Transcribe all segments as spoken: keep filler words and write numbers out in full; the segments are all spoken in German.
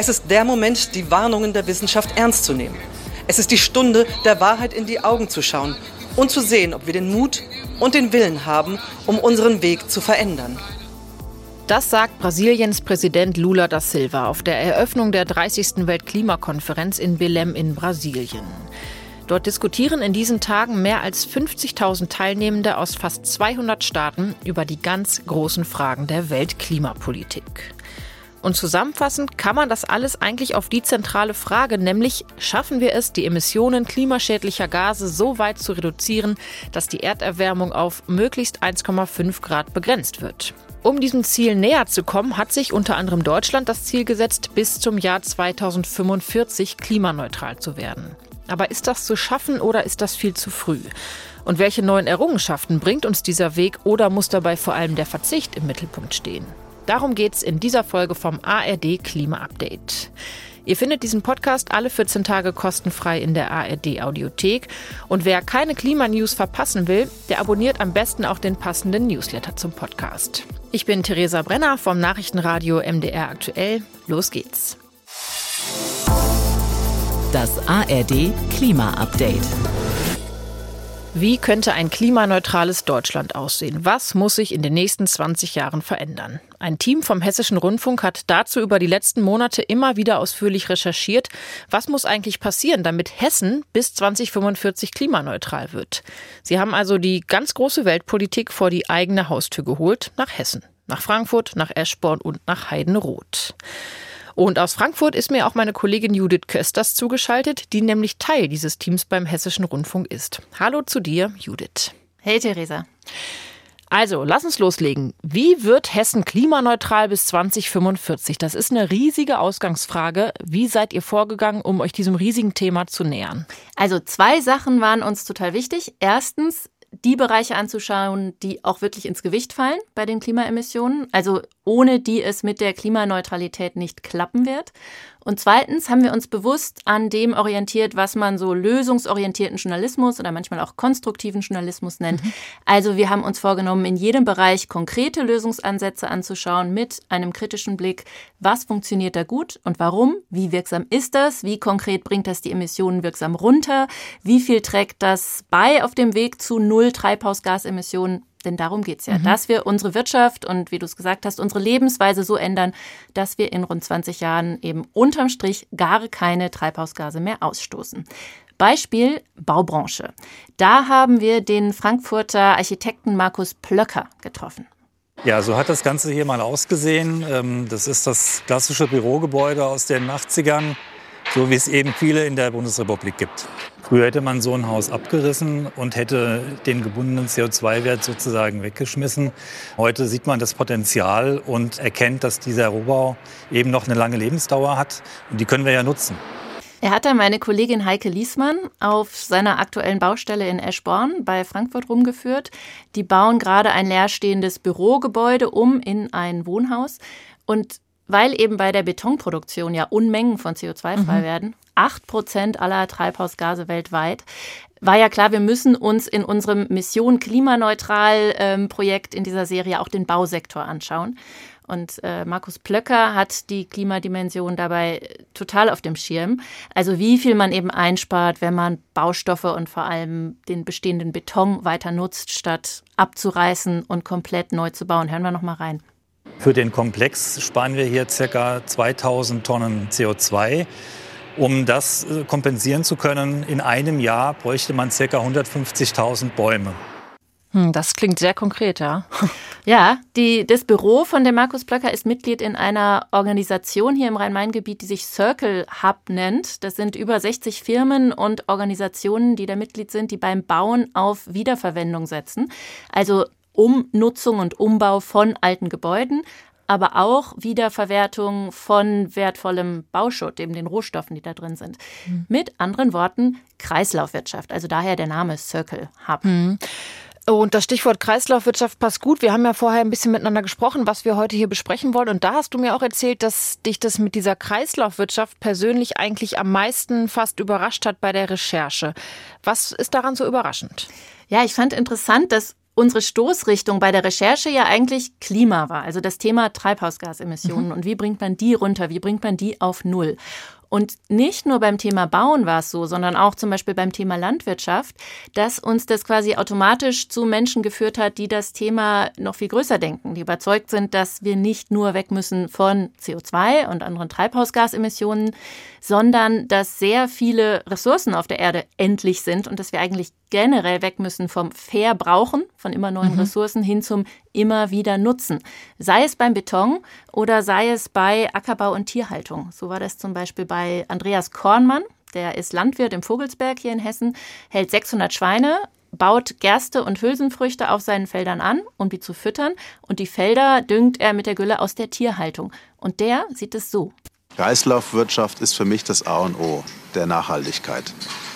Es ist der Moment, die Warnungen der Wissenschaft ernst zu nehmen. Es ist die Stunde, der Wahrheit in die Augen zu schauen und zu sehen, ob wir den Mut und den Willen haben, um unseren Weg zu verändern. Das sagt Brasiliens Präsident Lula da Silva auf der Eröffnung der dreißigsten Weltklimakonferenz in Belém in Brasilien. Dort diskutieren in diesen Tagen mehr als fünfzigtausend Teilnehmende aus fast zweihundert Staaten über die ganz großen Fragen der Weltklimapolitik. Und zusammenfassend kann man das alles eigentlich auf die zentrale Frage, nämlich schaffen wir es, die Emissionen klimaschädlicher Gase so weit zu reduzieren, dass die Erderwärmung auf möglichst eins Komma fünf Grad begrenzt wird. Um diesem Ziel näher zu kommen, hat sich unter anderem Deutschland das Ziel gesetzt, bis zum Jahr zweitausendfünfundvierzig klimaneutral zu werden. Aber ist das zu schaffen oder ist das viel zu früh? Und welche neuen Errungenschaften bringt uns dieser Weg oder muss dabei vor allem der Verzicht im Mittelpunkt stehen? Darum geht's in dieser Folge vom A R D Klima Update. Ihr findet diesen Podcast alle vierzehn Tage kostenfrei in der A R D Audiothek. Und wer keine Klimanews verpassen will, der abonniert am besten auch den passenden Newsletter zum Podcast. Ich bin Theresa Brenner vom Nachrichtenradio M D R Aktuell. Los geht's. Das A R D Klima Update. Wie könnte ein klimaneutrales Deutschland aussehen? Was muss sich in den nächsten zwanzig Jahren verändern? Ein Team vom Hessischen Rundfunk hat dazu über die letzten Monate immer wieder ausführlich recherchiert. Was muss eigentlich passieren, damit Hessen bis zweitausendfünfundvierzig klimaneutral wird? Sie haben also die ganz große Weltpolitik vor die eigene Haustür geholt, nach Hessen, nach Frankfurt, nach Eschborn und nach Heidenroth. Und aus Frankfurt ist mir auch meine Kollegin Judith Kösters zugeschaltet, die nämlich Teil dieses Teams beim Hessischen Rundfunk ist. Hallo zu dir, Judith. Hey, Theresa. Also, lass uns loslegen. Wie wird Hessen klimaneutral bis zweitausendfünfundvierzig? Das ist eine riesige Ausgangsfrage. Wie seid ihr vorgegangen, um euch diesem riesigen Thema zu nähern? Also, zwei Sachen waren uns total wichtig. Erstens, die Bereiche anzuschauen, die auch wirklich ins Gewicht fallen bei den Klimaemissionen, also ohne die es mit der Klimaneutralität nicht klappen wird. Und zweitens haben wir uns bewusst an dem orientiert, was man so lösungsorientierten Journalismus oder manchmal auch konstruktiven Journalismus nennt. Mhm. Also wir haben uns vorgenommen, in jedem Bereich konkrete Lösungsansätze anzuschauen mit einem kritischen Blick, was funktioniert da gut und warum, wie wirksam ist das, wie konkret bringt das die Emissionen wirksam runter, wie viel trägt das bei auf dem Weg zu null Treibhausgasemissionen. Denn darum geht's ja, mhm. dass wir unsere Wirtschaft und, wie du es gesagt hast, unsere Lebensweise so ändern, dass wir in rund zwanzig Jahren eben unterm Strich gar keine Treibhausgase mehr ausstoßen. Beispiel Baubranche. Da haben wir den Frankfurter Architekten Markus Plöcker getroffen. Ja, so hat das Ganze hier mal ausgesehen. Das ist das klassische Bürogebäude aus den achtzigern, so wie es eben viele in der Bundesrepublik gibt. Früher hätte man so ein Haus abgerissen und hätte den gebundenen C O zwei Wert sozusagen weggeschmissen. Heute sieht man das Potenzial und erkennt, dass dieser Rohbau eben noch eine lange Lebensdauer hat. Und die können wir ja nutzen. Er hat da meine Kollegin Heike Liesmann auf seiner aktuellen Baustelle in Eschborn bei Frankfurt rumgeführt. Die bauen gerade ein leerstehendes Bürogebäude um in ein Wohnhaus. Und weil eben bei der Betonproduktion ja Unmengen von C O zwei frei mhm. werden, acht Prozent aller Treibhausgase weltweit, war ja klar, wir müssen uns in unserem Mission Klimaneutral ähm, Projekt in dieser Serie auch den Bausektor anschauen. Und äh, Markus Plöcker hat die Klimadimension dabei total auf dem Schirm. Also wie viel man eben einspart, wenn man Baustoffe und vor allem den bestehenden Beton weiter nutzt, statt abzureißen und komplett neu zu bauen. Hören wir noch mal rein. Für den Komplex sparen wir hier ca. zweitausend Tonnen C O zwei. Um das kompensieren zu können, in einem Jahr bräuchte man ca. hundertfünfzigtausend Bäume. Hm, das klingt sehr konkret, ja. Ja, die, das Büro von dem Markus Plöcker ist Mitglied in einer Organisation hier im Rhein-Main-Gebiet, die sich Circle Hub nennt. Das sind über sechzig Firmen und Organisationen, die da Mitglied sind, die beim Bauen auf Wiederverwendung setzen. Also Umnutzung und Umbau von alten Gebäuden, aber auch Wiederverwertung von wertvollem Bauschutt, eben den Rohstoffen, die da drin sind. Mhm. Mit anderen Worten Kreislaufwirtschaft, also daher der Name Circle Hub. Mhm. Und das Stichwort Kreislaufwirtschaft passt gut. Wir haben ja vorher ein bisschen miteinander gesprochen, was wir heute hier besprechen wollen. Und da hast du mir auch erzählt, dass dich das mit dieser Kreislaufwirtschaft persönlich eigentlich am meisten fast überrascht hat bei der Recherche. Was ist daran so überraschend? Ja, ich fand interessant, dass unsere Stoßrichtung bei der Recherche ja eigentlich Klima war, also das Thema Treibhausgasemissionen. Mhm. Und wie bringt man die runter, wie bringt man die auf Null? Und nicht nur beim Thema Bauen war es so, sondern auch zum Beispiel beim Thema Landwirtschaft, dass uns das quasi automatisch zu Menschen geführt hat, die das Thema noch viel größer denken, die überzeugt sind, dass wir nicht nur weg müssen von C O zwei und anderen Treibhausgasemissionen, sondern dass sehr viele Ressourcen auf der Erde endlich sind und dass wir eigentlich generell weg müssen vom Verbrauchen von immer neuen mhm. Ressourcen hin zum immer wieder Nutzen. Sei es beim Beton oder sei es bei Ackerbau und Tierhaltung. So war das zum Beispiel bei Andreas Kornmann. Der ist Landwirt im Vogelsberg hier in Hessen, hält sechshundert Schweine, baut Gerste und Hülsenfrüchte auf seinen Feldern an, um die zu füttern. Und die Felder düngt er mit der Gülle aus der Tierhaltung. Und der sieht es so. Kreislaufwirtschaft ist für mich das A und O der Nachhaltigkeit.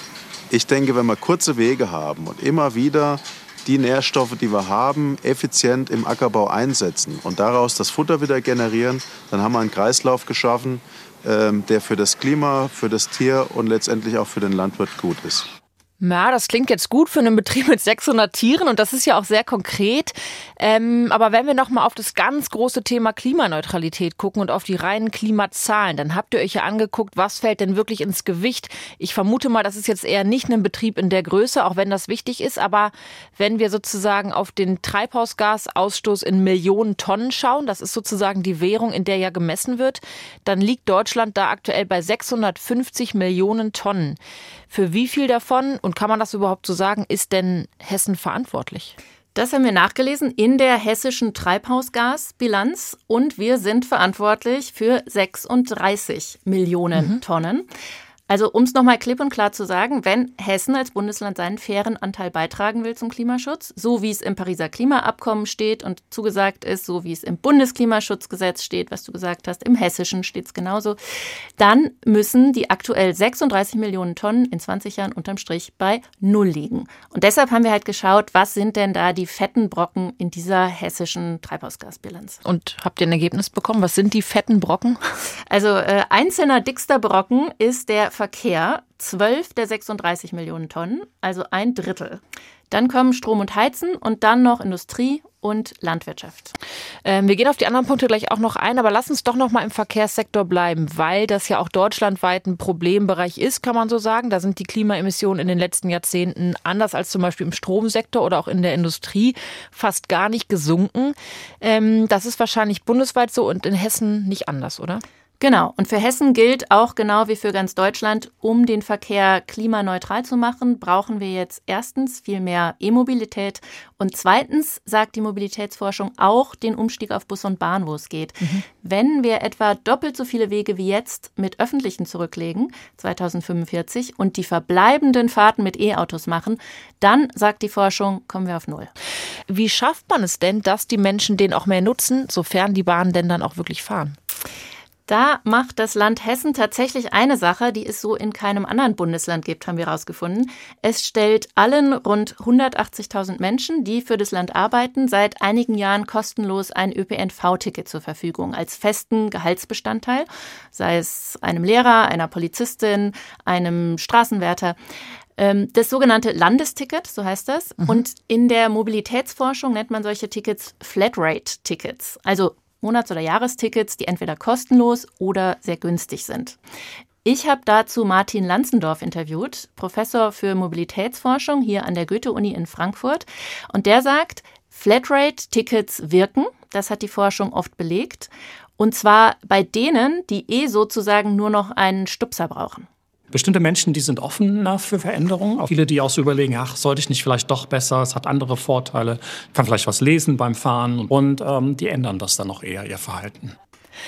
Ich denke, wenn wir kurze Wege haben und immer wieder die Nährstoffe, die wir haben, effizient im Ackerbau einsetzen und daraus das Futter wieder generieren, dann haben wir einen Kreislauf geschaffen, der für das Klima, für das Tier und letztendlich auch für den Landwirt gut ist. Ja, das klingt jetzt gut für einen Betrieb mit sechshundert Tieren und das ist ja auch sehr konkret. Ähm, aber wenn wir noch mal auf das ganz große Thema Klimaneutralität gucken und auf die reinen Klimazahlen, dann habt ihr euch ja angeguckt, was fällt denn wirklich ins Gewicht? Ich vermute mal, das ist jetzt eher nicht ein Betrieb in der Größe, auch wenn das wichtig ist. Aber wenn wir sozusagen auf den Treibhausgasausstoß in Millionen Tonnen schauen, das ist sozusagen die Währung, in der ja gemessen wird, dann liegt Deutschland da aktuell bei sechshundertfünfzig Millionen Tonnen. Für wie viel davon, und kann man das überhaupt so sagen, ist denn Hessen verantwortlich? Das haben wir nachgelesen in der hessischen Treibhausgasbilanz und wir sind verantwortlich für sechsunddreißig Millionen mhm. Tonnen. Also um es nochmal klipp und klar zu sagen, wenn Hessen als Bundesland seinen fairen Anteil beitragen will zum Klimaschutz, so wie es im Pariser Klimaabkommen steht und zugesagt ist, so wie es im Bundesklimaschutzgesetz steht, was du gesagt hast, im Hessischen steht es genauso, dann müssen die aktuell sechsunddreißig Millionen Tonnen in zwanzig Jahren unterm Strich bei Null liegen. Und deshalb haben wir halt geschaut, was sind denn da die fetten Brocken in dieser hessischen Treibhausgasbilanz. Und habt ihr ein Ergebnis bekommen? Was sind die fetten Brocken? Also äh, einzelner dickster Brocken ist der Verkehr, zwölf der sechsunddreißig Millionen Tonnen, also ein Drittel. Dann kommen Strom und Heizen und dann noch Industrie und Landwirtschaft. Ähm, wir gehen auf die anderen Punkte gleich auch noch ein, aber lass uns doch noch mal im Verkehrssektor bleiben, weil das ja auch deutschlandweit ein Problembereich ist, kann man so sagen. Da sind die Klimaemissionen in den letzten Jahrzehnten anders als zum Beispiel im Stromsektor oder auch in der Industrie fast gar nicht gesunken. Ähm, das ist wahrscheinlich bundesweit so und in Hessen nicht anders, oder? Genau. Und für Hessen gilt auch genau wie für ganz Deutschland, um den Verkehr klimaneutral zu machen, brauchen wir jetzt erstens viel mehr E-Mobilität und zweitens sagt die Mobilitätsforschung auch den Umstieg auf Bus und Bahn, wo es geht. Mhm. Wenn wir etwa doppelt so viele Wege wie jetzt mit öffentlichen zurücklegen, zweitausendfünfundvierzig, und die verbleibenden Fahrten mit E-Autos machen, dann, sagt die Forschung, kommen wir auf Null. Wie schafft man es denn, dass die Menschen den auch mehr nutzen, sofern die Bahnen denn dann auch wirklich fahren? Da macht das Land Hessen tatsächlich eine Sache, die es so in keinem anderen Bundesland gibt, haben wir herausgefunden. Es stellt allen rund hundertachtzigtausend Menschen, die für das Land arbeiten, seit einigen Jahren kostenlos ein Ö P N V-Ticket zur Verfügung als festen Gehaltsbestandteil, sei es einem Lehrer, einer Polizistin, einem Straßenwärter. Das sogenannte Landesticket, so heißt das. Mhm. Und in der Mobilitätsforschung nennt man solche Tickets Flatrate-Tickets, also Monats- oder Jahrestickets, die entweder kostenlos oder sehr günstig sind. Ich habe dazu Martin Lanzendorf interviewt, Professor für Mobilitätsforschung hier an der Goethe-Uni in Frankfurt. Und der sagt, Flatrate-Tickets wirken. Das hat die Forschung oft belegt. Und zwar bei denen, die eh sozusagen nur noch einen Stupser brauchen. Bestimmte Menschen, die sind offener für Veränderungen. Auch viele, die auch so überlegen, ach, sollte ich nicht vielleicht doch besser, es hat andere Vorteile, ich kann vielleicht was lesen beim Fahren und ähm, die ändern das dann auch eher, ihr Verhalten.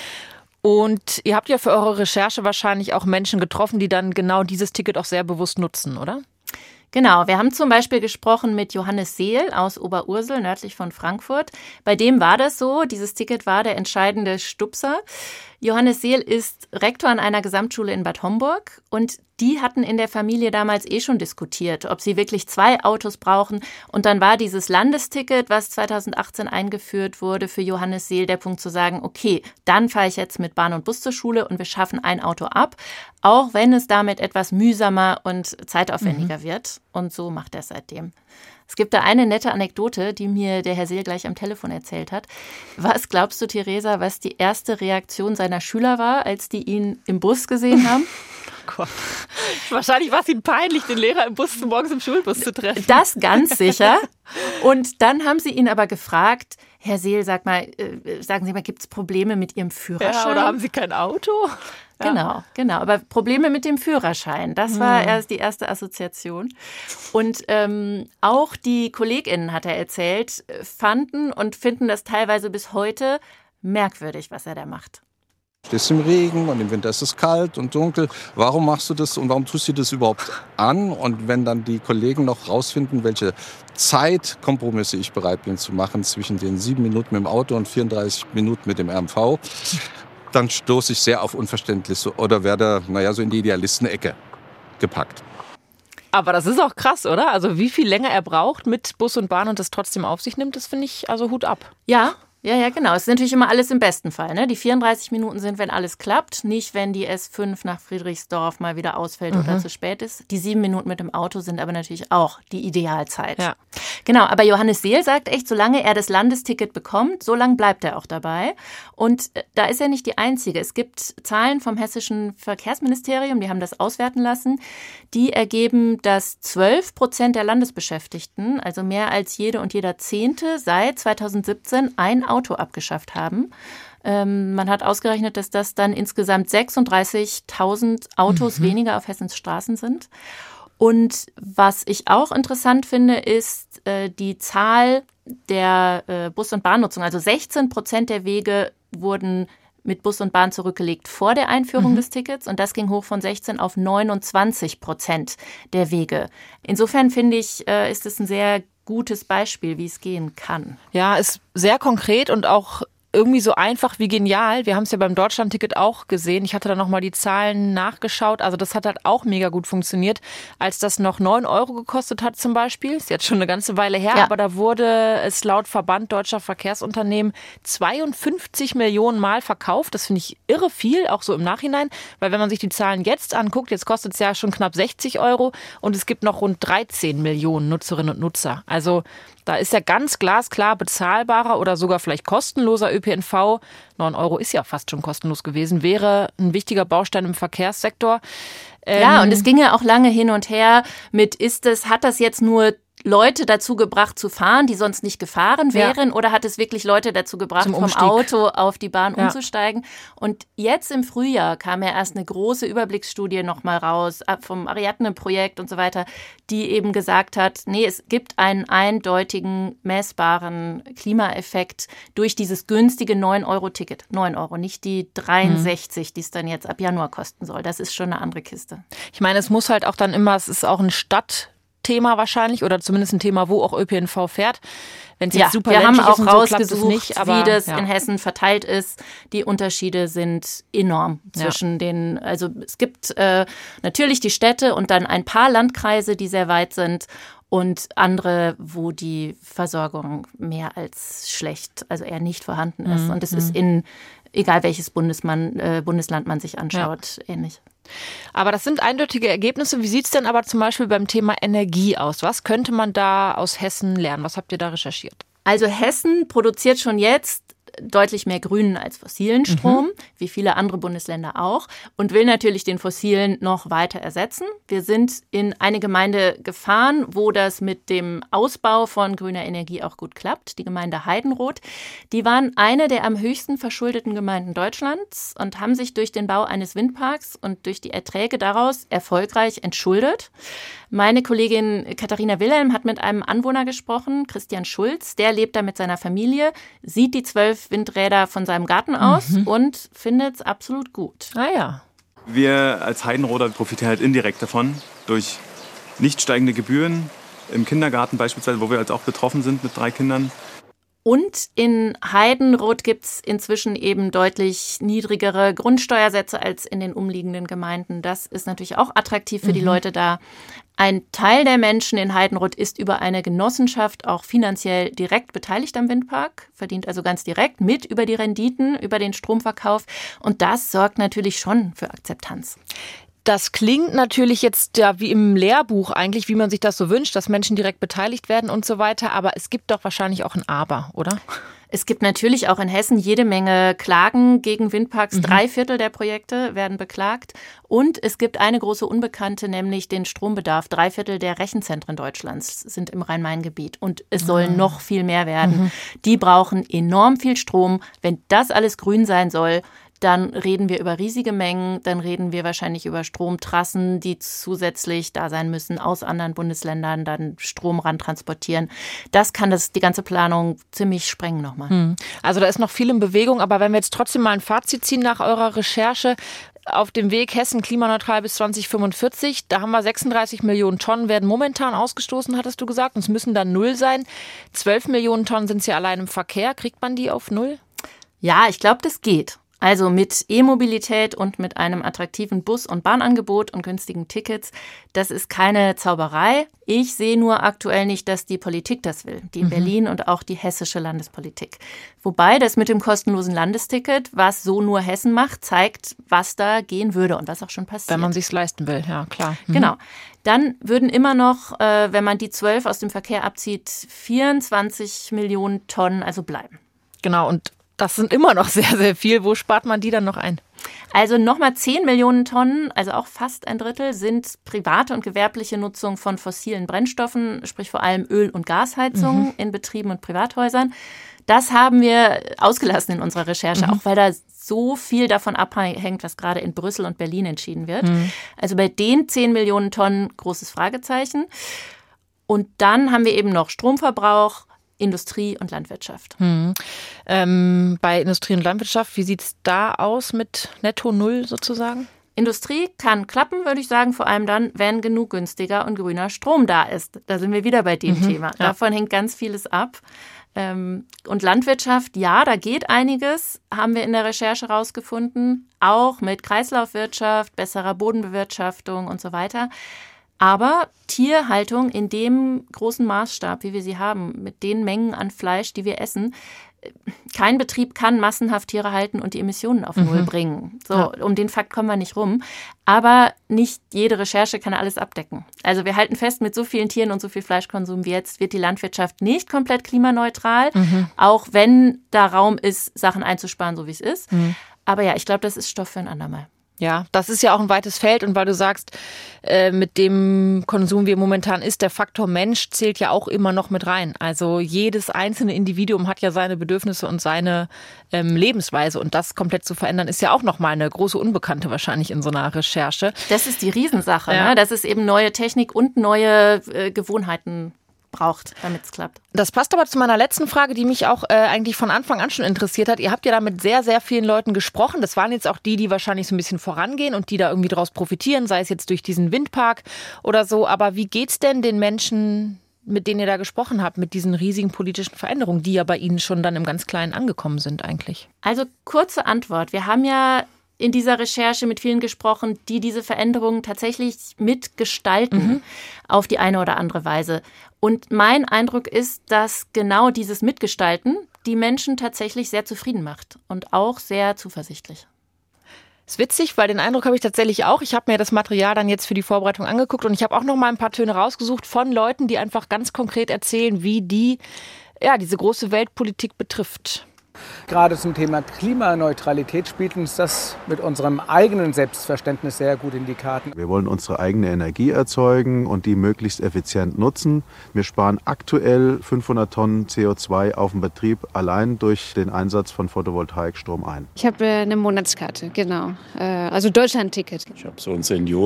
Und ihr habt ja für eure Recherche wahrscheinlich auch Menschen getroffen, die dann genau dieses Ticket auch sehr bewusst nutzen, oder? Genau, wir haben zum Beispiel gesprochen mit Johannes Seel aus Oberursel, nördlich von Frankfurt. Bei dem war das so, dieses Ticket war der entscheidende Stupser. Johannes Seel ist Rektor an einer Gesamtschule in Bad Homburg und die hatten in der Familie damals eh schon diskutiert, ob sie wirklich zwei Autos brauchen. Und dann war dieses Landesticket, was zweitausendachtzehn eingeführt wurde, für Johannes Seel der Punkt zu sagen, okay, dann fahre ich jetzt mit Bahn und Bus zur Schule und wir schaffen ein Auto ab, auch wenn es damit etwas mühsamer und zeitaufwendiger mhm. wird. Und so macht er es seitdem. Es gibt da eine nette Anekdote, die mir der Herr Seel gleich am Telefon erzählt hat. Was glaubst du, Theresa, was die erste Reaktion seiner Schüler war, als die ihn im Bus gesehen haben? Oh Gott. Wahrscheinlich war es ihnen peinlich, den Lehrer im Bus morgens im Schulbus zu treffen. Das ganz sicher. Und dann haben sie ihn aber gefragt, Herr Seel, sag mal, äh, sagen Sie mal, gibt es Probleme mit Ihrem Führerschein? Ja, oder haben Sie kein Auto? Genau, ja. genau. Aber Probleme mit dem Führerschein, das war hm. erst die erste Assoziation. Und ähm, auch die KollegInnen, hat er erzählt, fanden und finden das teilweise bis heute merkwürdig, was er da macht. Du stehst im Regen und im Winter ist es kalt und dunkel. Warum machst du das und warum tust du das überhaupt an? Und wenn dann die Kollegen noch rausfinden, welche Zeitkompromisse ich bereit bin zu machen zwischen den sieben Minuten mit dem Auto und vierunddreißig Minuten mit dem R M V, dann stoße ich sehr auf Unverständnis oder werde, naja, so in die Idealistenecke gepackt. Aber das ist auch krass, oder? Also wie viel länger er braucht mit Bus und Bahn und das trotzdem auf sich nimmt, das finde ich also Hut ab. Ja. Ja, ja, genau. Es ist natürlich immer alles im besten Fall. Ne? Die vierunddreißig Minuten sind, wenn alles klappt, nicht wenn die S fünf nach Friedrichsdorf mal wieder ausfällt mhm. oder zu spät ist. Die sieben Minuten mit dem Auto sind aber natürlich auch die Idealzeit. Ja. Genau, aber Johannes Seel sagt echt, solange er das Landesticket bekommt, so lange bleibt er auch dabei. Und da ist er nicht die Einzige. Es gibt Zahlen vom Hessischen Verkehrsministerium, die haben das auswerten lassen. Die ergeben, dass zwölf Prozent der Landesbeschäftigten, also mehr als jede und jeder Zehnte, seit zweitausendsiebzehn ein Auto abgeschafft haben. Ähm, man hat ausgerechnet, dass das dann insgesamt sechsunddreißigtausend Autos mhm. weniger auf Hessens Straßen sind. Und was ich auch interessant finde, ist äh, die Zahl der äh, Bus- und Bahnnutzung. Also sechzehn Prozent der Wege wurden mit Bus und Bahn zurückgelegt vor der Einführung mhm. des Tickets. Und das ging hoch von sechzehn auf neunundzwanzig Prozent der Wege. Insofern finde ich, äh, ist es ein sehr gutes Beispiel, wie es gehen kann. Ja, ist sehr konkret und auch irgendwie so einfach wie genial. Wir haben es ja beim Deutschlandticket auch gesehen. Ich hatte da nochmal die Zahlen nachgeschaut. Also das hat halt auch mega gut funktioniert. Als das noch neun Euro gekostet hat zum Beispiel, ist jetzt schon eine ganze Weile her, ja. aber da wurde es laut Verband Deutscher Verkehrsunternehmen zweiundfünfzig Millionen Mal verkauft. Das finde ich irre viel, auch so im Nachhinein. Weil wenn man sich die Zahlen jetzt anguckt, jetzt kostet es ja schon knapp sechzig Euro und es gibt noch rund dreizehn Millionen Nutzerinnen und Nutzer. Also da ist ja ganz glasklar bezahlbarer oder sogar vielleicht kostenloser Ö P N V. neun Euro ist ja fast schon kostenlos gewesen, wäre ein wichtiger Baustein im Verkehrssektor. Ähm ja, und es ging ja auch lange hin und her mit, ist es, hat das jetzt nur Leute dazu gebracht zu fahren, die sonst nicht gefahren wären, ja. oder hat es wirklich Leute dazu gebracht, vom Auto auf die Bahn ja. umzusteigen? Und jetzt im Frühjahr kam ja erst eine große Überblicksstudie nochmal raus vom Ariadne-Projekt und so weiter, die eben gesagt hat, nee, es gibt einen eindeutigen, messbaren Klimaeffekt durch dieses günstige neun Euro Ticket. neun Euro, nicht die dreiundsechzig, mhm. die es dann jetzt ab Januar kosten soll. Das ist schon eine andere Kiste. Ich meine, es muss halt auch dann immer, es ist auch ein Stadt Thema wahrscheinlich oder zumindest ein Thema, wo auch Ö P N V fährt. Wenn es jetzt ja, super wir haben auch so, rausgesucht, nicht, aber, wie das ja. in Hessen verteilt ist. Die Unterschiede sind enorm zwischen ja. den, also es gibt äh, natürlich die Städte und dann ein paar Landkreise, die sehr weit sind und andere, wo die Versorgung mehr als schlecht, also eher nicht vorhanden ist. Mhm. Und es ist in, egal welches Bundesmann, äh, Bundesland man sich anschaut, ja. ähnlich. Aber das sind eindeutige Ergebnisse. Wie sieht es denn aber zum Beispiel beim Thema Energie aus? Was könnte man da aus Hessen lernen? Was habt ihr da recherchiert? Also Hessen produziert schon jetzt deutlich mehr grünen als fossilen Strom, mhm. wie viele andere Bundesländer auch, und will natürlich den fossilen noch weiter ersetzen. Wir sind in eine Gemeinde gefahren, wo das mit dem Ausbau von grüner Energie auch gut klappt, die Gemeinde Heidenroth. Die waren eine der am höchsten verschuldeten Gemeinden Deutschlands und haben sich durch den Bau eines Windparks und durch die Erträge daraus erfolgreich entschuldet. Meine Kollegin Katharina Wilhelm hat mit einem Anwohner gesprochen, Christian Schulz. Der lebt da mit seiner Familie, sieht die zwölf Windräder von seinem Garten aus mhm. und findet es absolut gut. Ah ja. Wir als Heidenroder profitieren halt indirekt davon, durch nicht steigende Gebühren im Kindergarten beispielsweise, wo wir jetzt auch betroffen sind mit drei Kindern. Und in Heidenroth gibt es inzwischen eben deutlich niedrigere Grundsteuersätze als in den umliegenden Gemeinden. Das ist natürlich auch attraktiv für mhm. die Leute da. Ein Teil der Menschen in Heidenroth ist über eine Genossenschaft auch finanziell direkt beteiligt am Windpark, verdient also ganz direkt mit über die Renditen, über den Stromverkauf. Und das sorgt natürlich schon für Akzeptanz. Das klingt natürlich jetzt ja wie im Lehrbuch eigentlich, wie man sich das so wünscht, dass Menschen direkt beteiligt werden und so weiter. Aber es gibt doch wahrscheinlich auch ein Aber, oder? Es gibt natürlich auch in Hessen jede Menge Klagen gegen Windparks. Mhm. Drei Viertel der Projekte werden beklagt. Und es gibt eine große Unbekannte, nämlich den Strombedarf. Drei Viertel der Rechenzentren Deutschlands sind im Rhein-Main-Gebiet. Und es sollen Ah. noch viel mehr werden. Mhm. Die brauchen enorm viel Strom. Wenn das alles grün sein soll, dann reden wir über riesige Mengen, dann reden wir wahrscheinlich über Stromtrassen, die zusätzlich da sein müssen, aus anderen Bundesländern dann Strom ran transportieren. Das kann das die ganze Planung ziemlich sprengen nochmal. Hm. Also da ist noch viel in Bewegung, aber wenn wir jetzt trotzdem mal ein Fazit ziehen nach eurer Recherche, auf dem Weg Hessen klimaneutral bis zwanzig fünfundvierzig, da haben wir sechsunddreißig Millionen Tonnen werden momentan ausgestoßen, hattest du gesagt, und es müssen dann null sein. zwölf Millionen Tonnen sind es ja allein im Verkehr. Kriegt man die auf null? Ja, ich glaube, das geht. Also mit E-Mobilität und mit einem attraktiven Bus- und Bahnangebot und günstigen Tickets, das ist keine Zauberei. Ich sehe nur aktuell nicht, dass die Politik das will, die in Mhm. Berlin und auch die hessische Landespolitik. Wobei das mit dem kostenlosen Landesticket, was so nur Hessen macht, zeigt, was da gehen würde und was auch schon passiert. Wenn man sich's leisten will, ja klar. Mhm. Genau. Dann würden immer noch, äh, wenn man die zwölf aus dem Verkehr abzieht, vierundzwanzig Millionen Tonnen also bleiben. Genau, und das sind immer noch sehr, sehr viel. Wo spart man die dann noch ein? Also nochmal zehn Millionen Tonnen, also auch fast ein Drittel, sind private und gewerbliche Nutzung von fossilen Brennstoffen, sprich vor allem Öl- und Gasheizungen Mhm. in Betrieben und Privathäusern. Das haben wir ausgelassen in unserer Recherche, Mhm. auch weil da so viel davon abhängt, was gerade in Brüssel und Berlin entschieden wird. Mhm. Also bei den zehn Millionen Tonnen großes Fragezeichen. Und dann haben wir eben noch Stromverbrauch, Industrie und Landwirtschaft. Hm. Ähm, bei Industrie und Landwirtschaft, wie sieht es da aus mit Netto Null sozusagen? Industrie kann klappen, würde ich sagen, vor allem dann, wenn genug günstiger und grüner Strom da ist. Da sind wir wieder bei dem Mhm, Thema. ja. Davon hängt ganz vieles ab. Ähm, und Landwirtschaft, ja, da geht einiges, haben wir in der Recherche rausgefunden, auch mit Kreislaufwirtschaft, besserer Bodenbewirtschaftung und so weiter. Aber Tierhaltung in dem großen Maßstab, wie wir sie haben, mit den Mengen an Fleisch, die wir essen, kein Betrieb kann massenhaft Tiere halten und die Emissionen auf Null Mhm. bringen. So, Ja. um den Fakt kommen wir nicht rum. Aber nicht jede Recherche kann alles abdecken. Also wir halten fest, mit so vielen Tieren und so viel Fleischkonsum wie jetzt wird die Landwirtschaft nicht komplett klimaneutral, Mhm. auch wenn da Raum ist, Sachen einzusparen, so wie es ist. Mhm. Aber ja, ich glaube, das ist Stoff für ein andermal. Ja, das ist ja auch ein weites Feld und weil du sagst, äh, mit dem Konsum, wie er momentan ist, der Faktor Mensch zählt ja auch immer noch mit rein. Also jedes einzelne Individuum hat ja seine Bedürfnisse und seine ähm, Lebensweise und das komplett zu verändern, ist ja auch nochmal eine große Unbekannte wahrscheinlich in so einer Recherche. Das ist die Riesensache, Ja. ne? Dass es eben neue Technik und neue äh, Gewohnheiten braucht, damit es klappt. Das passt aber zu meiner letzten Frage, die mich auch äh, eigentlich von Anfang an schon interessiert hat. Ihr habt ja da mit sehr, sehr vielen Leuten gesprochen. Das waren jetzt auch die, die wahrscheinlich so ein bisschen vorangehen und die da irgendwie draus profitieren, sei es jetzt durch diesen Windpark oder so. Aber wie geht's denn den Menschen, mit denen ihr da gesprochen habt, mit diesen riesigen politischen Veränderungen, die ja bei Ihnen schon dann im ganz Kleinen angekommen sind eigentlich? Also kurze Antwort. Wir haben ja in dieser Recherche mit vielen gesprochen, die diese Veränderungen tatsächlich mitgestalten, Mhm. auf die eine oder andere Weise. Und mein Eindruck ist, dass genau dieses Mitgestalten die Menschen tatsächlich sehr zufrieden macht und auch sehr zuversichtlich. Ist witzig, weil den Eindruck habe ich tatsächlich auch. Ich habe mir das Material dann jetzt für die Vorbereitung angeguckt und ich habe auch noch mal ein paar Töne rausgesucht von Leuten, die einfach ganz konkret erzählen, wie die ja diese große Weltpolitik betrifft. Gerade zum Thema Klimaneutralität spielt uns das mit unserem eigenen Selbstverständnis sehr gut in die Karten. Wir wollen unsere eigene Energie erzeugen und die möglichst effizient nutzen. Wir sparen aktuell fünfhundert Tonnen C O zwei auf dem Betrieb allein durch den Einsatz von Photovoltaikstrom ein. Ich habe eine Monatskarte, genau. Also Deutschland-Ticket. Ich habe so ein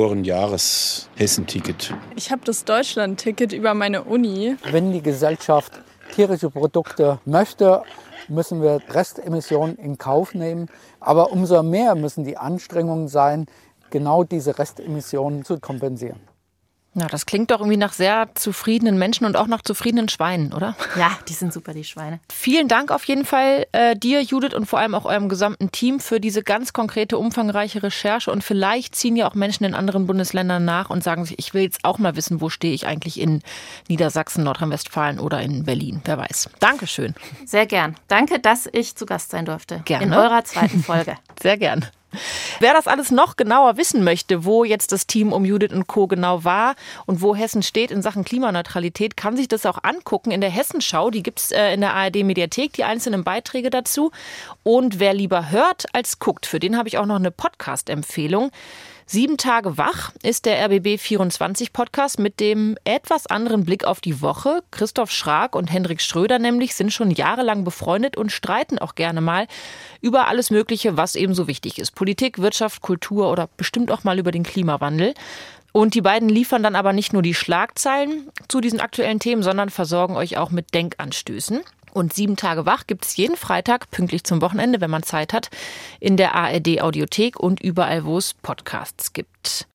Senioren-Jahres-Hessen-Ticket. Ich habe das Deutschland-Ticket über meine Uni. Wenn die Gesellschaft tierische Produkte möchte, müssen wir Restemissionen in Kauf nehmen. Aber umso mehr müssen die Anstrengungen sein, genau diese Restemissionen zu kompensieren. Ja, das klingt doch irgendwie nach sehr zufriedenen Menschen und auch nach zufriedenen Schweinen, oder? Ja, die sind super, die Schweine. Vielen Dank auf jeden Fall äh, dir, Judith, und vor allem auch eurem gesamten Team für diese ganz konkrete, umfangreiche Recherche. Und vielleicht ziehen ja auch Menschen in anderen Bundesländern nach und sagen sich, ich will jetzt auch mal wissen, wo stehe ich eigentlich in Niedersachsen, Nordrhein-Westfalen oder in Berlin. Wer weiß. Dankeschön. Sehr gern. Danke, dass ich zu Gast sein durfte. Gerne. In eurer zweiten Folge. Sehr gern. Wer das alles noch genauer wissen möchte, wo jetzt das Team um Judith und Co. genau war und wo Hessen steht in Sachen Klimaneutralität, kann sich das auch angucken in der Hessenschau. Die gibt es in der A R D-Mediathek, die einzelnen Beiträge dazu. Und wer lieber hört als guckt, für den habe ich auch noch eine Podcast-Empfehlung. Sieben Tage wach ist der R B B vierundzwanzig Podcast mit dem etwas anderen Blick auf die Woche. Christoph Schrag und Hendrik Schröder nämlich sind schon jahrelang befreundet und streiten auch gerne mal über alles Mögliche, was eben so wichtig ist. Politik, Wirtschaft, Kultur oder bestimmt auch mal über den Klimawandel. Und die beiden liefern dann aber nicht nur die Schlagzeilen zu diesen aktuellen Themen, sondern versorgen euch auch mit Denkanstößen. Und sieben Tage wach gibt es jeden Freitag, pünktlich zum Wochenende, wenn man Zeit hat, in der A R D-Audiothek und überall, wo es Podcasts gibt.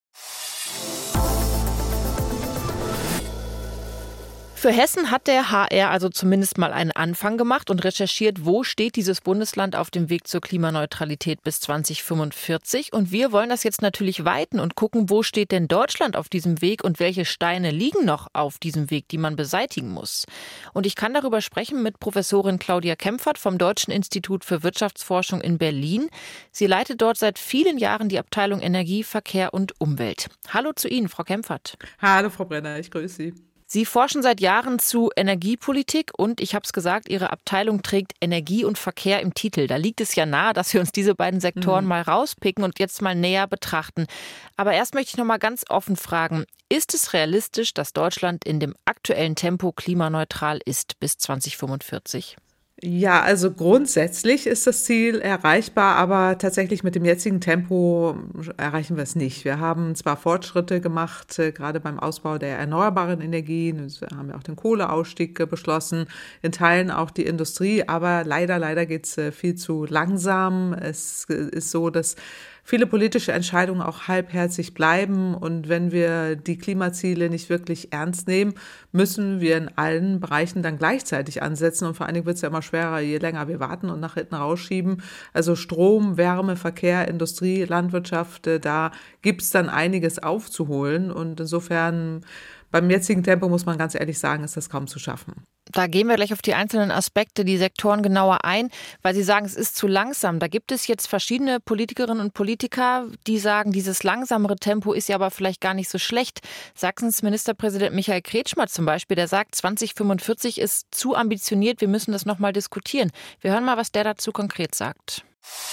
Für Hessen hat der H R also zumindest mal einen Anfang gemacht und recherchiert, wo steht dieses Bundesland auf dem Weg zur Klimaneutralität bis zwanzig fünfundvierzig. Und wir wollen das jetzt natürlich weiten und gucken, wo steht denn Deutschland auf diesem Weg und welche Steine liegen noch auf diesem Weg, die man beseitigen muss. Und ich kann darüber sprechen mit Professorin Claudia Kempfert vom Deutschen Institut für Wirtschaftsforschung in Berlin. Sie leitet dort seit vielen Jahren die Abteilung Energie, Verkehr und Umwelt. Hallo zu Ihnen, Frau Kempfert. Hallo, Frau Brenner, ich grüße Sie. Sie forschen seit Jahren zu Energiepolitik und, ich habe es gesagt, Ihre Abteilung trägt Energie und Verkehr im Titel. Da liegt es ja nahe, dass wir uns diese beiden Sektoren mhm. mal rauspicken und jetzt mal näher betrachten. Aber erst möchte ich noch mal ganz offen fragen, ist es realistisch, dass Deutschland in dem aktuellen Tempo klimaneutral ist bis zwanzig fünfundvierzig? Ja, also grundsätzlich ist das Ziel erreichbar, aber tatsächlich mit dem jetzigen Tempo erreichen wir es nicht. Wir haben zwar Fortschritte gemacht, äh, gerade beim Ausbau der erneuerbaren Energien. Wir haben ja auch den Kohleausstieg äh, beschlossen, in Teilen auch die Industrie, aber leider, leider geht es äh, viel zu langsam. Es äh, ist so, dass viele politische Entscheidungen auch halbherzig bleiben. Und wenn wir die Klimaziele nicht wirklich ernst nehmen, müssen wir in allen Bereichen dann gleichzeitig ansetzen. Und vor allen Dingen wird es ja immer schwerer, je länger wir warten und nach hinten rausschieben. Also Strom, Wärme, Verkehr, Industrie, Landwirtschaft, da gibt es dann einiges aufzuholen. Und insofern, beim jetzigen Tempo muss man ganz ehrlich sagen, ist das kaum zu schaffen. Da gehen wir gleich auf die einzelnen Aspekte, die Sektoren genauer ein, weil Sie sagen, es ist zu langsam. Da gibt es jetzt verschiedene Politikerinnen und Politiker, die sagen, dieses langsamere Tempo ist ja aber vielleicht gar nicht so schlecht. Sachsens Ministerpräsident Michael Kretschmer zum Beispiel, der sagt, zwanzig fünfundvierzig ist zu ambitioniert, wir müssen das nochmal diskutieren. Wir hören mal, was der dazu konkret sagt.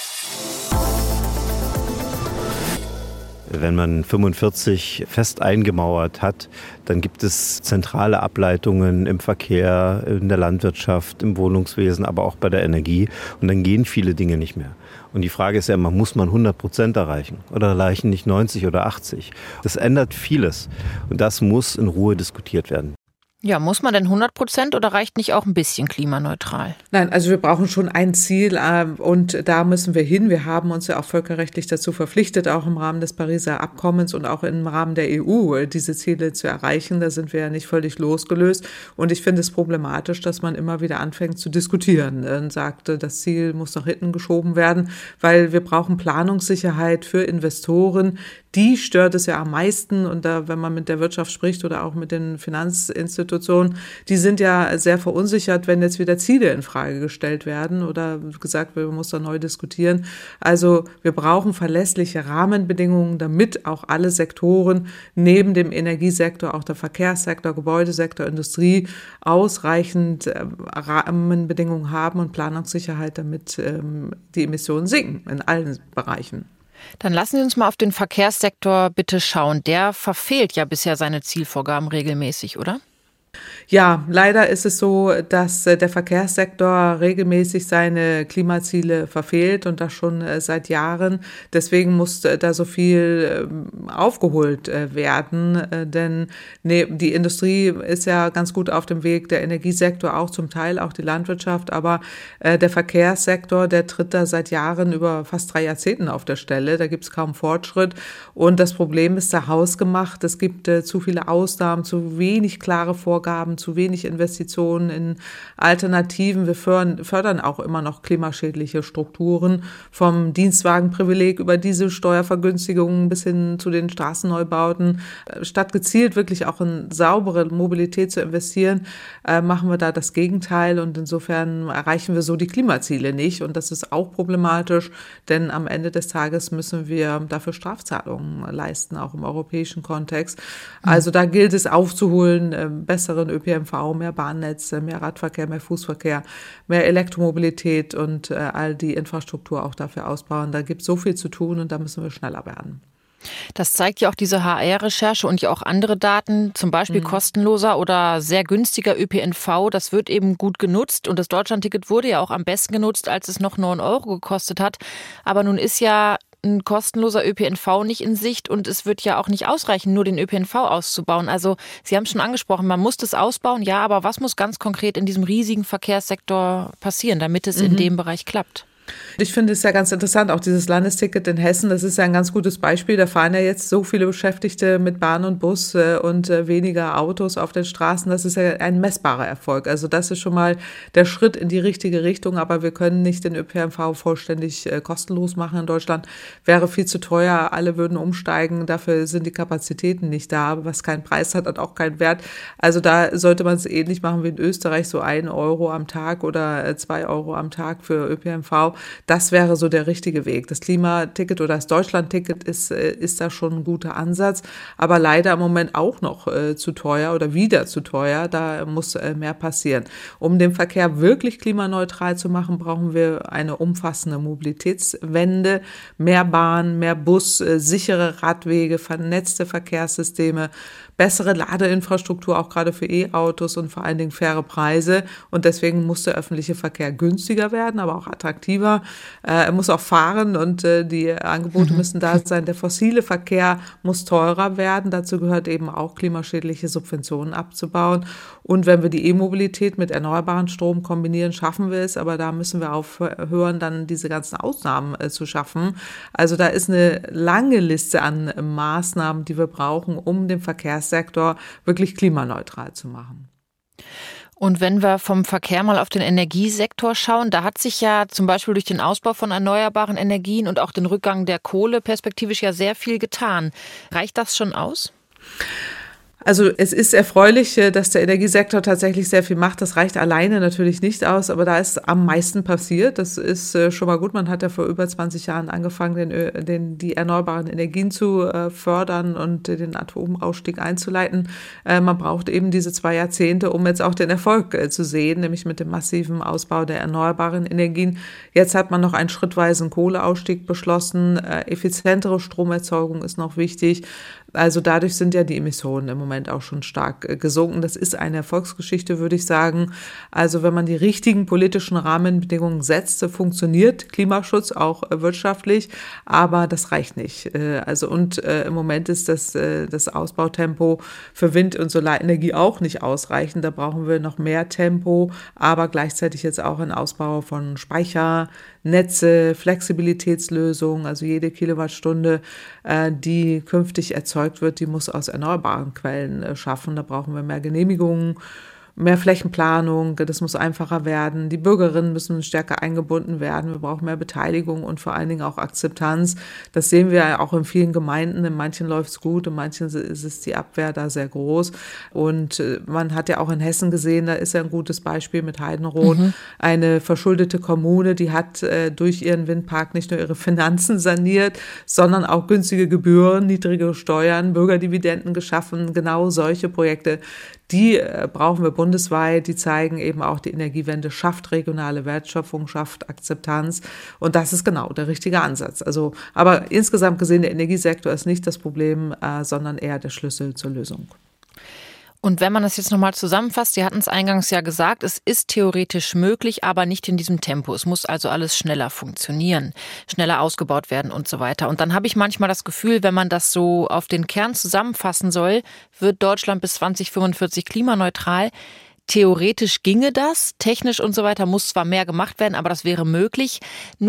Wenn man fünfundvierzig fest eingemauert hat, dann gibt es zentrale Ableitungen im Verkehr, in der Landwirtschaft, im Wohnungswesen, aber auch bei der Energie. Und dann gehen viele Dinge nicht mehr. Und die Frage ist ja immer, muss man hundert Prozent erreichen oder reichen nicht neunzig oder achtzig? Das ändert vieles. Und das muss in Ruhe diskutiert werden. Ja, muss man denn hundert Prozent oder reicht nicht auch ein bisschen klimaneutral? Nein, also wir brauchen schon ein Ziel äh, und da müssen wir hin. Wir haben uns ja auch völkerrechtlich dazu verpflichtet, auch im Rahmen des Pariser Abkommens und auch im Rahmen der E U diese Ziele zu erreichen. Da sind wir ja nicht völlig losgelöst. Und ich finde es problematisch, dass man immer wieder anfängt zu diskutieren und sagt, das Ziel muss nach hinten geschoben werden, weil wir brauchen Planungssicherheit für Investoren. Die stört es ja am meisten. Und da, wenn man mit der Wirtschaft spricht oder auch mit den Finanzinstitutionen, die sind ja sehr verunsichert, wenn jetzt wieder Ziele in Frage gestellt werden oder gesagt wird, man muss da neu diskutieren. Also wir brauchen verlässliche Rahmenbedingungen, damit auch alle Sektoren neben dem Energiesektor, auch der Verkehrssektor, Gebäudesektor, Industrie ausreichend Rahmenbedingungen haben und Planungssicherheit, damit ähm, die Emissionen sinken in allen Bereichen. Dann lassen Sie uns mal auf den Verkehrssektor bitte schauen. Der verfehlt ja bisher seine Zielvorgaben regelmäßig, oder? Ja, leider ist es so, dass der Verkehrssektor regelmäßig seine Klimaziele verfehlt und das schon seit Jahren. Deswegen muss da so viel aufgeholt werden, denn die Industrie ist ja ganz gut auf dem Weg, der Energiesektor auch zum Teil, auch die Landwirtschaft, aber der Verkehrssektor, der tritt da seit Jahren über fast drei Jahrzehnten auf der Stelle. Da gibt es kaum Fortschritt und das Problem ist da hausgemacht. Es gibt zu viele Ausnahmen, zu wenig klare Vorgaben, Investitionen, zu wenig Investitionen in Alternativen. Wir fördern, fördern auch immer noch klimaschädliche Strukturen, vom Dienstwagenprivileg über diese Steuervergünstigungen bis hin zu den Straßenneubauten. Statt gezielt wirklich auch in saubere Mobilität zu investieren, äh, machen wir da das Gegenteil und insofern erreichen wir so die Klimaziele nicht und das ist auch problematisch, denn am Ende des Tages müssen wir dafür Strafzahlungen leisten, auch im europäischen Kontext. Also da gilt es aufzuholen, äh, besseren Ö P N V, mehr Bahnnetze, mehr Radverkehr, mehr Fußverkehr, mehr Elektromobilität und äh, all die Infrastruktur auch dafür ausbauen. Da gibt es so viel zu tun und da müssen wir schneller werden. Das zeigt ja auch diese H R-Recherche und ja auch andere Daten, zum Beispiel mhm. kostenloser oder sehr günstiger Ö P N V. Das wird eben gut genutzt und das Deutschlandticket wurde ja auch am besten genutzt, als es noch neun Euro gekostet hat. Aber nun ist ja ein kostenloser Ö P N V nicht in Sicht und es wird ja auch nicht ausreichen, nur den Ö P N V auszubauen. Also Sie haben es schon angesprochen, man muss das ausbauen, ja, aber was muss ganz konkret in diesem riesigen Verkehrssektor passieren, damit es mhm. in dem Bereich klappt? Ich finde es ja ganz interessant, auch dieses Landesticket in Hessen, das ist ja ein ganz gutes Beispiel. Da fahren ja jetzt so viele Beschäftigte mit Bahn und Bus und weniger Autos auf den Straßen. Das ist ja ein messbarer Erfolg. Also das ist schon mal der Schritt in die richtige Richtung. Aber wir können nicht den Ö P N V vollständig kostenlos machen in Deutschland. Wäre viel zu teuer. Alle würden umsteigen. Dafür sind die Kapazitäten nicht da. Was keinen Preis hat, hat auch keinen Wert. Also da sollte man es ähnlich machen wie in Österreich, so ein Euro am Tag oder zwei Euro am Tag für Ö P N V. Das wäre so der richtige Weg. Das Klimaticket oder das Deutschlandticket ist, ist da schon ein guter Ansatz, aber leider im Moment auch noch äh, zu teuer oder wieder zu teuer. Da muss äh, mehr passieren. Um den Verkehr wirklich klimaneutral zu machen, brauchen wir eine umfassende Mobilitätswende, mehr Bahn, mehr Bus, äh, sichere Radwege, vernetzte Verkehrssysteme, bessere Ladeinfrastruktur, auch gerade für E-Autos und vor allen Dingen faire Preise. Und deswegen muss der öffentliche Verkehr günstiger werden, aber auch attraktiver. Äh, er muss auch fahren und äh, die Angebote mhm. müssen da sein. Der fossile Verkehr muss teurer werden. Dazu gehört eben auch, klimaschädliche Subventionen abzubauen. Und wenn wir die E-Mobilität mit erneuerbaren Strom kombinieren, schaffen wir es. Aber da müssen wir aufhören, dann diese ganzen Ausnahmen äh, zu schaffen. Also da ist eine lange Liste an äh, Maßnahmen, die wir brauchen, um den Verkehrssektor wirklich klimaneutral zu machen. Und wenn wir vom Verkehr mal auf den Energiesektor schauen, da hat sich ja zum Beispiel durch den Ausbau von erneuerbaren Energien und auch den Rückgang der Kohle perspektivisch ja sehr viel getan. Reicht das schon aus? Also es ist erfreulich, dass der Energiesektor tatsächlich sehr viel macht. Das reicht alleine natürlich nicht aus, aber da ist am meisten passiert. Das ist schon mal gut. Man hat ja vor über zwanzig Jahren angefangen, den, den, die erneuerbaren Energien zu fördern und den Atomausstieg einzuleiten. Man braucht eben diese zwei Jahrzehnte, um jetzt auch den Erfolg zu sehen, nämlich mit dem massiven Ausbau der erneuerbaren Energien. Jetzt hat man noch einen schrittweisen Kohleausstieg beschlossen. Effizientere Stromerzeugung ist noch wichtig. Also dadurch sind ja die Emissionen im Moment auch schon stark gesunken. Das ist eine Erfolgsgeschichte, würde ich sagen. Also wenn man die richtigen politischen Rahmenbedingungen setzt, funktioniert Klimaschutz auch wirtschaftlich, aber das reicht nicht. Also und im Moment ist das, das Ausbautempo für Wind- und Solarenergie auch nicht ausreichend. Da brauchen wir noch mehr Tempo, aber gleichzeitig jetzt auch einen Ausbau von Speichernetze, Flexibilitätslösungen, also jede Kilowattstunde, die künftig erzeugt wird, die muss aus erneuerbaren Quellen schaffen. Da brauchen wir mehr Genehmigungen, mehr Flächenplanung, das muss einfacher werden. Die Bürgerinnen müssen stärker eingebunden werden. Wir brauchen mehr Beteiligung und vor allen Dingen auch Akzeptanz. Das sehen wir auch in vielen Gemeinden. In manchen läuft es gut, in manchen ist es die Abwehr da sehr groß. Und man hat ja auch in Hessen gesehen, da ist ja ein gutes Beispiel mit Heidenroth, mhm. eine verschuldete Kommune, die hat äh, durch ihren Windpark nicht nur ihre Finanzen saniert, sondern auch günstige Gebühren, niedrige Steuern, Bürgerdividenden geschaffen. Genau solche Projekte, die äh, brauchen wir bundesweit, die zeigen eben auch, die Energiewende schafft regionale Wertschöpfung, schafft Akzeptanz und das ist genau der richtige Ansatz. Also, aber insgesamt gesehen, der Energiesektor ist nicht das Problem, äh, sondern eher der Schlüssel zur Lösung. Und wenn man das jetzt nochmal zusammenfasst, Sie hatten es eingangs ja gesagt, es ist theoretisch möglich, aber nicht in diesem Tempo. Es muss also alles schneller funktionieren, schneller ausgebaut werden und so weiter. Und dann habe ich manchmal das Gefühl, wenn man das so auf den Kern zusammenfassen soll, wird Deutschland bis zwanzig fünfundvierzig klimaneutral. Theoretisch ginge das, technisch und so weiter muss zwar mehr gemacht werden, aber das wäre möglich. Nur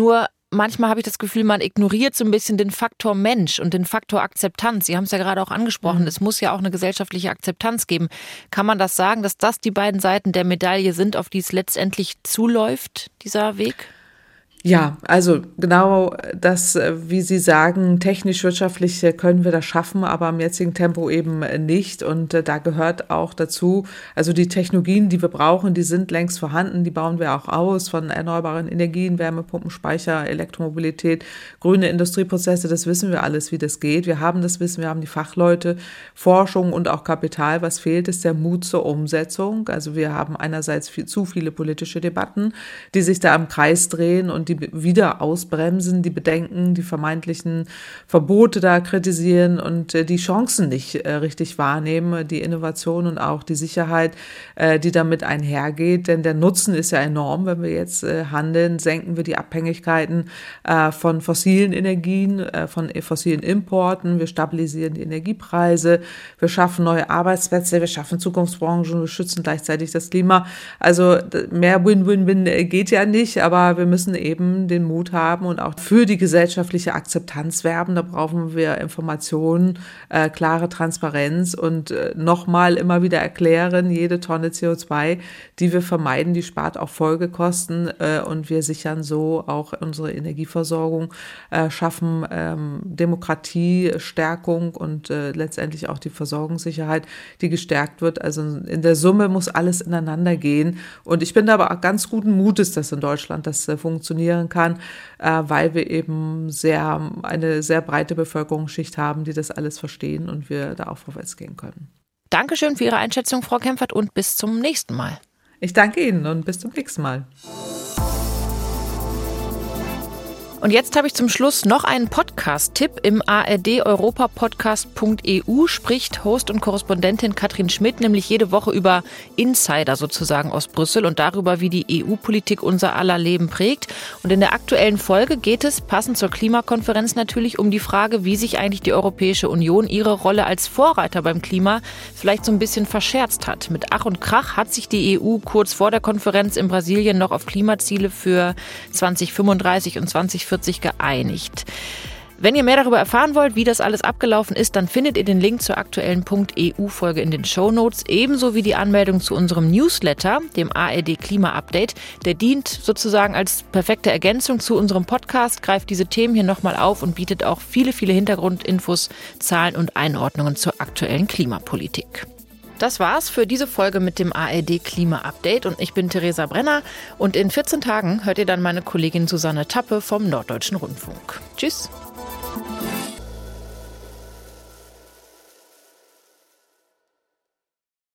manchmal habe ich das Gefühl, man ignoriert so ein bisschen den Faktor Mensch und den Faktor Akzeptanz. Sie haben es ja gerade auch angesprochen, mhm. es muss ja auch eine gesellschaftliche Akzeptanz geben. Kann man das sagen, dass das die beiden Seiten der Medaille sind, auf die es letztendlich zuläuft, dieser Weg? Ja, also genau das, wie Sie sagen, technisch-wirtschaftlich können wir das schaffen, aber im jetzigen Tempo eben nicht. Und da gehört auch dazu, also die Technologien, die wir brauchen, die sind längst vorhanden, die bauen wir auch aus, von erneuerbaren Energien, Wärmepumpen, Speicher, Elektromobilität, grüne Industrieprozesse, das wissen wir alles, wie das geht. Wir haben das Wissen, wir haben die Fachleute, Forschung und auch Kapital. Was fehlt, ist der Mut zur Umsetzung. Also wir haben einerseits viel, zu viele politische Debatten, die sich da im Kreis drehen und die wieder ausbremsen, die Bedenken, die vermeintlichen Verbote da kritisieren und äh, die Chancen nicht äh, richtig wahrnehmen, die Innovation und auch die Sicherheit, äh, die damit einhergeht. Denn der Nutzen ist ja enorm, wenn wir jetzt äh, handeln, senken wir die Abhängigkeiten äh, von fossilen Energien, äh, von fossilen Importen, wir stabilisieren die Energiepreise, wir schaffen neue Arbeitsplätze, wir schaffen Zukunftsbranchen, wir schützen gleichzeitig das Klima. Also mehr Win-Win-Win geht ja nicht, aber wir müssen eben den Mut haben und auch für die gesellschaftliche Akzeptanz werben. Da brauchen wir Informationen, äh, klare Transparenz und äh, nochmal immer wieder erklären, jede Tonne C O zwei, die wir vermeiden, die spart auch Folgekosten äh, und wir sichern so auch unsere Energieversorgung, äh, schaffen ähm, Demokratie, Stärkung und äh, letztendlich auch die Versorgungssicherheit, die gestärkt wird. Also in der Summe muss alles ineinander gehen und ich bin da aber auch ganz guten Mutes, dass in Deutschland das äh, funktionieren kann, äh, weil wir eben sehr eine sehr breite Bevölkerungsschicht haben, die das alles verstehen und wir da auch vorwärts gehen können. Dankeschön für Ihre Einschätzung, Frau Kempfert, und bis zum nächsten Mal. Ich danke Ihnen und bis zum nächsten Mal. Und jetzt habe ich zum Schluss noch einen Podcast-Tipp. Im A R D Europa Podcast Punkt E U spricht Host und Korrespondentin Katrin Schmidt nämlich jede Woche über Insider sozusagen aus Brüssel und darüber, wie die E U-Politik unser aller Leben prägt. Und in der aktuellen Folge geht es, passend zur Klimakonferenz natürlich, um die Frage, wie sich eigentlich die Europäische Union ihre Rolle als Vorreiter beim Klima vielleicht so ein bisschen verscherzt hat. Mit Ach und Krach hat sich die E U kurz vor der Konferenz in Brasilien noch auf Klimaziele für zwanzig fünfunddreißig und zwanzig vierzig geeinigt. Wenn ihr mehr darüber erfahren wollt, wie das alles abgelaufen ist, dann findet ihr den Link zur aktuellen .E U-Folge in den Shownotes, ebenso wie die Anmeldung zu unserem Newsletter, dem A R D Klima-Update. Der dient sozusagen als perfekte Ergänzung zu unserem Podcast, greift diese Themen hier nochmal auf und bietet auch viele, viele Hintergrundinfos, Zahlen und Einordnungen zur aktuellen Klimapolitik. Das war's für diese Folge mit dem A R D Klima-Update und ich bin Theresa Brenner und in vierzehn Tagen hört ihr dann meine Kollegin Susanne Tappe vom Norddeutschen Rundfunk. Tschüss!